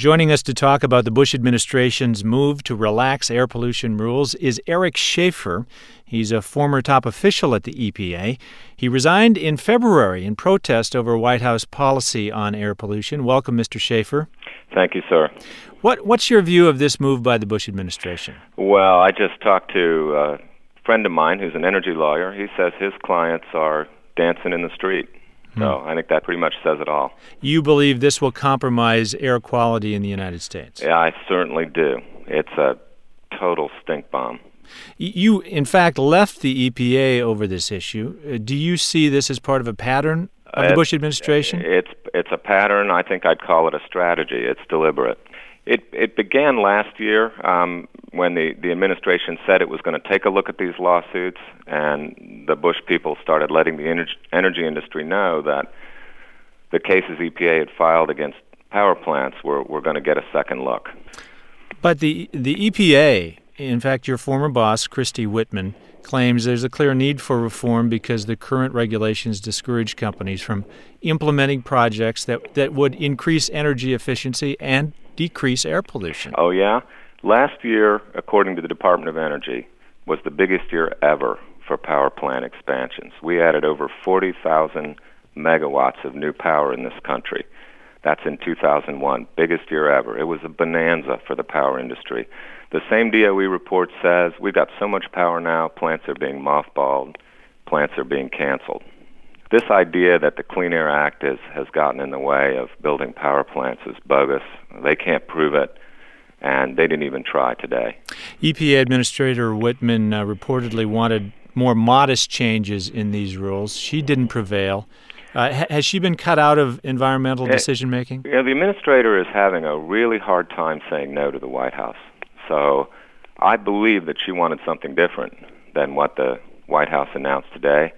Joining us to talk about the Bush administration's move to relax air pollution rules is Eric Schaefer. He's a former top official at the EPA. He resigned in February in protest over White House policy on air pollution. Welcome, Mr. Schaefer. Thank you, sir. What's your view of this move by the Bush administration? Well, I just talked to a friend of mine who's an energy lawyer. He says his clients are dancing in the street. So I think that pretty much says it all. You believe this will compromise air quality in the United States? Yeah, I certainly do. It's a total stink bomb. You, in fact, left the EPA over this issue. Do you see this as part of a pattern of the Bush administration? It's a pattern. I think I'd call it a strategy. It's deliberate. It began last year when the administration said it was going to take a look at these lawsuits, and the Bush people started letting the energy industry know that the cases EPA had filed against power plants were going to get a second look. But the EPA, in fact, your former boss, Christy Whitman, claims there's a clear need for reform because the current regulations discourage companies from implementing projects that would increase energy efficiency and decrease air pollution. Oh, yeah? Last year, according to the Department of Energy, was the biggest year ever for power plant expansions. We added over 40,000 megawatts of new power in this country. That's in 2001, biggest year ever. It was a bonanza for the power industry. The same DOE report says we've got so much power now, plants are being mothballed, plants are being canceled. This idea that the Clean Air Act has gotten in the way of building power plants is bogus. They can't prove it, and they didn't even try today. EPA Administrator Whitman reportedly wanted more modest changes in these rules. She didn't prevail. Has she been cut out of environmental decision-making? The administrator is having a really hard time saying no to the White House. So I believe that she wanted something different than what the White House announced today,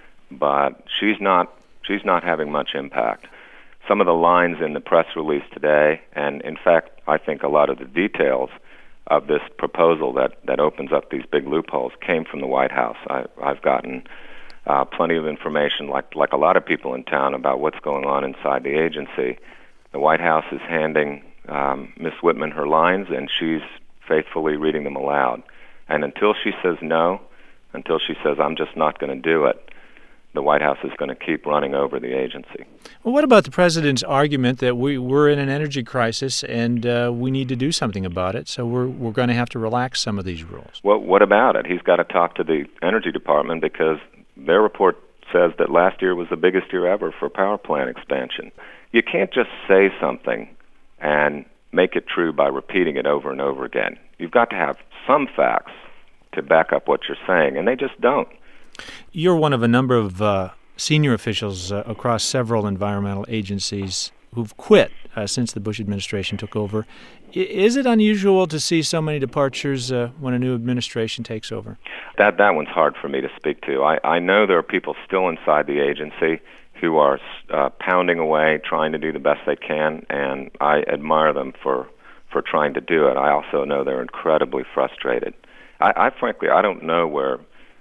but she's not having much impact. Some of the lines in the press release today, and in fact, I think a lot of the details of this proposal that opens up these big loopholes came from the White House. I've gotten plenty of information, like a lot of people in town, about what's going on inside the agency. The White House is handing Ms. Whitman her lines, and she's faithfully reading them aloud. And until she says no, until she says, I'm just not going to do it, the White House is going to keep running over the agency. Well, what about the president's argument that we're in an energy crisis and we need to do something about it, so we're going to have to relax some of these rules? Well, what about it? He's got to talk to the Energy Department because their report says that last year was the biggest year ever for power plant expansion. You can't just say something and make it true by repeating it over and over again. You've got to have some facts to back up what you're saying, and they just don't. You're one of a number of senior officials across several environmental agencies who've quit since the Bush administration took over. Is it unusual to see so many departures when a new administration takes over? That one's hard for me to speak to. I know there are people still inside the agency who are pounding away, trying to do the best they can, and I admire them for trying to do it. I also know they're incredibly frustrated. I frankly, I don't know where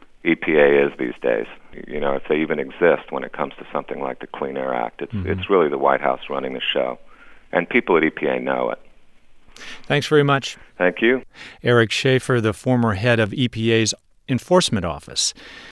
EPA is these days, if they even exist when it comes to something like the Clean Air Act. It's really the White House running the show, and people at EPA know it. Thanks very much. Thank you. Eric Schaefer, the former head of EPA's Enforcement Office.